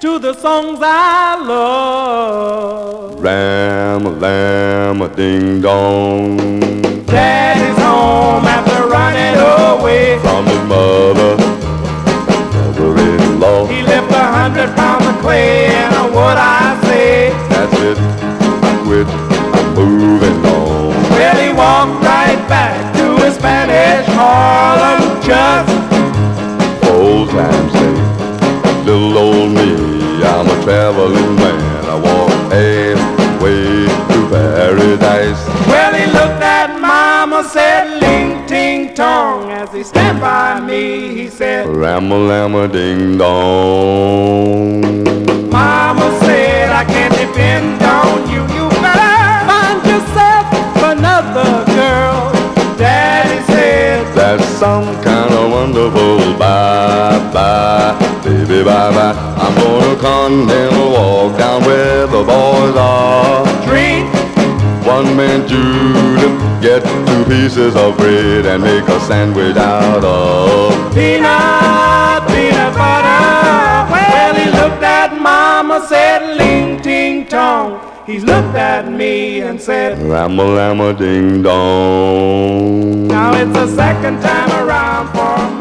to the songs I love. Ram-a-lam-a-ding-dong. Daddy's home after running away from his mother-in-law. He left 100 pounds of clay, and what I say, that's it, I quit, I'm moving on. Well, he walked right back to his Spanish Harlem, just old times say, little old me, I'm a traveling man. I walk halfway to paradise. Well, he looked at Mama, said, ling, ting, tong. As he stepped by me, he said, Ram-a-lam-a-ding-dong. Mama said, I can't depend on you. You better find yourself another girl. Daddy said, that's some kind of wonderful bye-bye, baby, bye-bye. I'm gonna continental walk down where the boys are. Drink one man Judah, get 2 pieces of bread and make a sandwich out of peanut butter. Well, he looked at Mama, said, ling, ting, tong. He looked at me and said, Ram-a-lam-a-ding-dong. now it's the second time around for me.